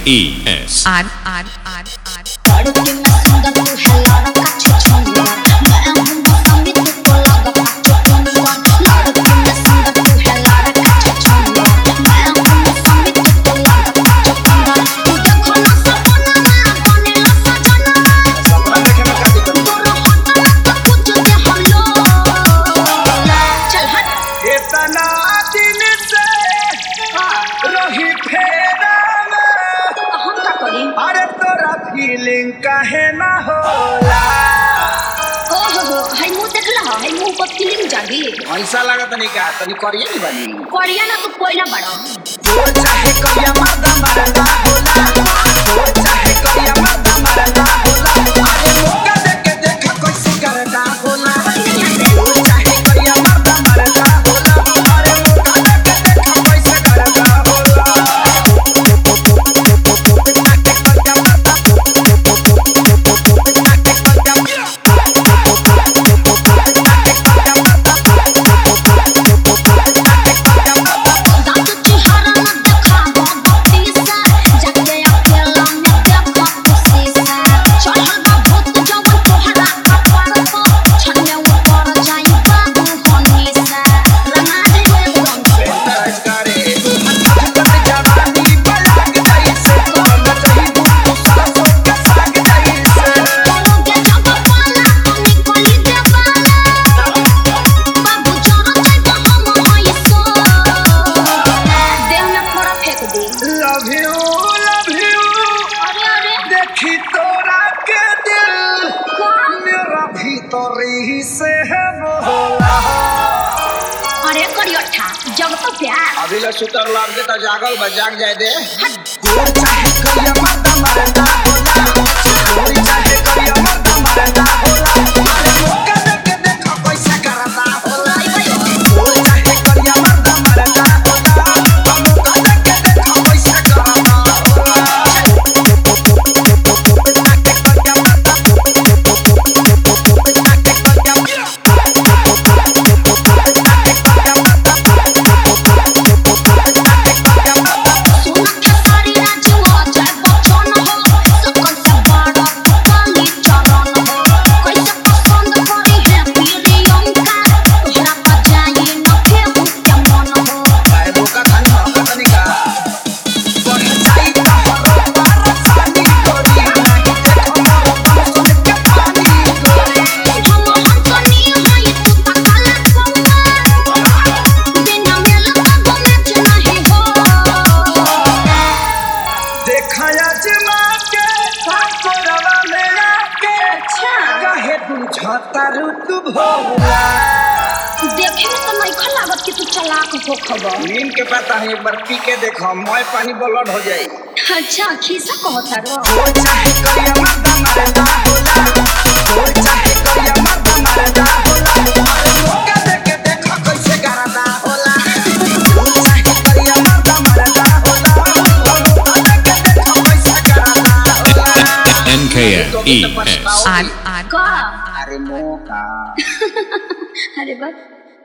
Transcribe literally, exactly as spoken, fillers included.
E S R R R R अरे तोरा feeling काहे ना होला? ओ हो हो हाय मुंह देखला हाय मुंह पर फीलिंग जागी ऐसा लागत नहीं का तनी करिया नहीं बनी करिया ना तू कोयला बड़ा तोर चाहे करिया मर्दा मरदा होला तोर चाहे करिया मर्दा मरदा होला अरे मौका दे के देखा कैसे करदा होला तोर चाहे करिया मर्दा मरदा होला अरे मौका दे के देखा कैसे करदा होला अरे करियठा जब तो प्यार अभी ले सुतर लाग दे त जागल बा जाग जाए दे तोर चाहे करिया मर्दा मरदा होला तोर चाहे करिया मर्दा मरदा होला अरे मौका दे के देखा कैसे करदा होला तोर चाहे करिया मर्दा मरदा होला मौका दे के देखा कैसे करदा होला देखे में तो नहीं लागत कि तू चालाक हो खबर नीम के पता है एक बार पी के देखो मोय पानी ब्लड हो जाए अच्छा खीसा कहता रो तोर चाहे करिया मर्दा मरदा होला तोर चाहे करिया मर्दा मरदा होला अरे मौका दे के देखा कैसे करदा होला तोर चाहे करिया मर्दा मरदा होला मौका दे के देखा कैसे करदा होला N K E S R R का अरे मौका अरे बस